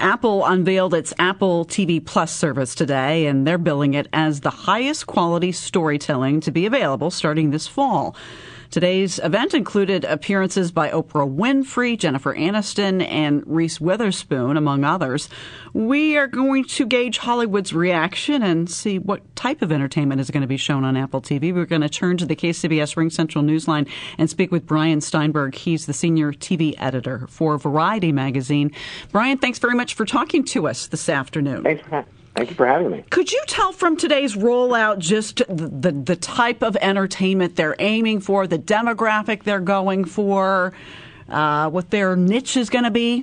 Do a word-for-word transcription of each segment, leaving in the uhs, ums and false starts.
Apple unveiled its Apple T V Plus service today, and they're billing it as the highest quality storytelling to be available starting this fall. Today's event included appearances by Oprah Winfrey, Jennifer Aniston, and Reese Witherspoon, among others. We are going to gauge Hollywood's reaction and see what type of entertainment is going to be shown on Apple T V. We're going to turn to the K C B S Ring Central Newsline and speak with Brian Steinberg. He's the senior T V editor for Variety magazine. Brian, thanks very much for talking to us this afternoon. Thanks for having Thank you for having me. Could you tell from today's rollout just the, the, the type of entertainment they're aiming for, the demographic they're going for, uh, what their niche is going to be?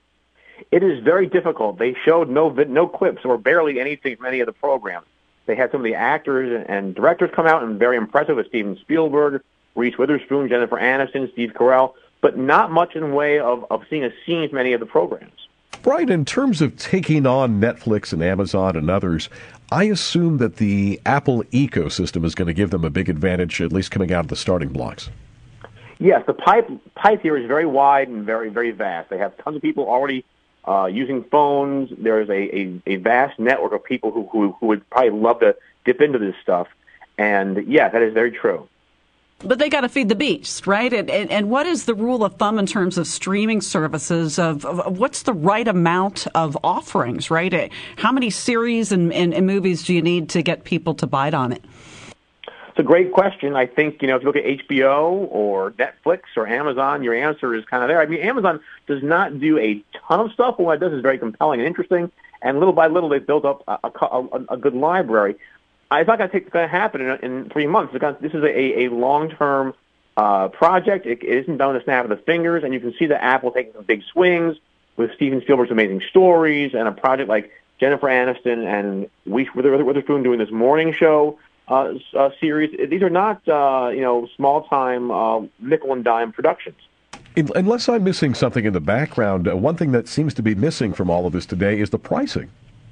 It is very difficult. They showed no no clips or barely anything from any of the programs. They had some of the actors and directors come out and very impressive with Steven Spielberg, Reese Witherspoon, Jennifer Aniston, Steve Carell, but not much in the way of, of seeing a scene from any of the programs. Brian, in terms of taking on Netflix and Amazon and others, I assume that the Apple ecosystem is going to give them a big advantage, at least coming out of the starting blocks. Yes, the pipe pipe here is very wide and very, very vast. They have tons of people already uh, using phones. There's a, a, a vast network of people who, who, who would probably love to dip into this stuff. And, yeah, that is very true. But they got to feed the beast, right? And, and, and what is the rule of thumb in terms of streaming services of, of, of what's the right amount of offerings, right? How many series and, and, and movies do you need to get people to bite on it? It's a great question. I think, you know, if you look at H B O or Netflix or Amazon, your answer is kind of there. I mean, Amazon does not do a ton of stuff, but what it does is very compelling and interesting, and little by little they've built up a, a, a good library. It's not going to take going to happen in, in three months. This is a, a long-term uh, project. It, it isn't done with a snap of the fingers, and you can see that Apple taking some big swings with Steven Spielberg's amazing stories and a project like Jennifer Aniston and Reese Witherspoon doing this morning show uh, uh, series. These are not uh, you know small-time uh, nickel and dime productions. Unless I'm missing something in the background, uh, one thing that seems to be missing from all of this today is the pricing.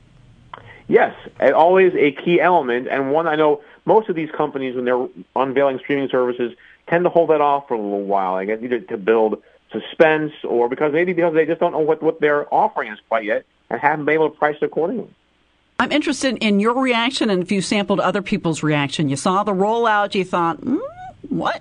Yes, always a key element, and one I know most of these companies, when they're unveiling streaming services, tend to hold that off for a little while. I guess either to build suspense or because maybe because they just don't know what, what their offering is quite yet and haven't been able to price it accordingly. I'm interested in your reaction, and if you sampled other people's reaction. You saw the rollout, you thought, mm, what?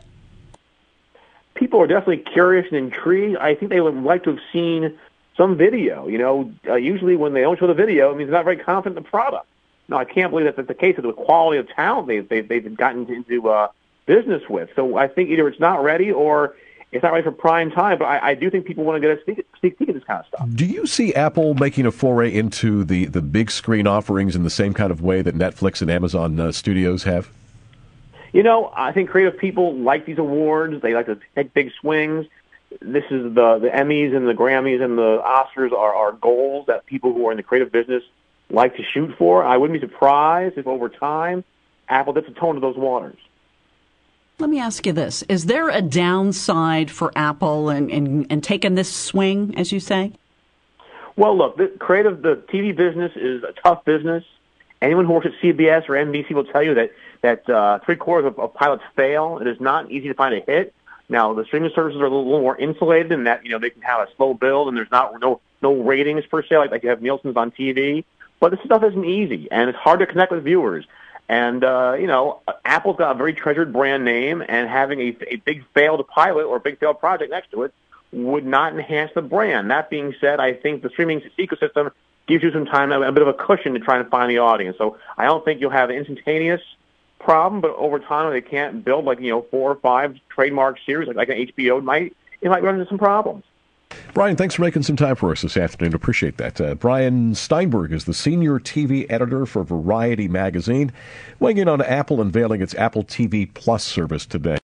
People are definitely curious and intrigued. I think they would like to have seen some video. You know, uh, usually when they don't show the video, it means they're not very confident in the product. No, I can't believe that that's the case of the quality of talent they've, they've, they've gotten into uh, business with. So I think either it's not ready or it's not ready for prime time, but I, I do think people want to get a sneak, sneak peek at this kind of stuff. Do you see Apple making a foray into the, the big screen offerings in the same kind of way that Netflix and Amazon uh, Studios have? You know, I think creative people like these awards. They like to take big swings. This is the, the Emmys and the Grammys and the Oscars are, are goals that people who are in the creative business like to shoot for. I wouldn't be surprised if over time Apple dips a toe into those waters. Let me ask you this. Is there a downside for Apple in, in, in taking this swing, as you say? Well, look, the creative, the T V business is a tough business. Anyone who works at C B S or N B C will tell you that, that uh, three-quarters of, of pilots fail. It is not easy to find a hit. Now, the streaming services are a little, little more insulated in that, you know, they can have a slow build and there's not no no ratings per se, like, like you have Nielsen's on T V. But this stuff isn't easy, and it's hard to connect with viewers. And, uh, you know, Apple's got a very treasured brand name, and having a, a big failed pilot or a big failed project next to it would not enhance the brand. That being said, I think the streaming ecosystem gives you some time, a bit of a cushion to try and find the audience. So I don't think you'll have an instantaneous problem, but over time, they can't build like, you know, four or five trademark series like, like an H B O might, it might run into some problems. Brian, thanks for making some time for us this afternoon. Appreciate that. Uh, Brian Steinberg is the senior T V editor for Variety magazine, weighing in on Apple unveiling its Apple T V Plus service today.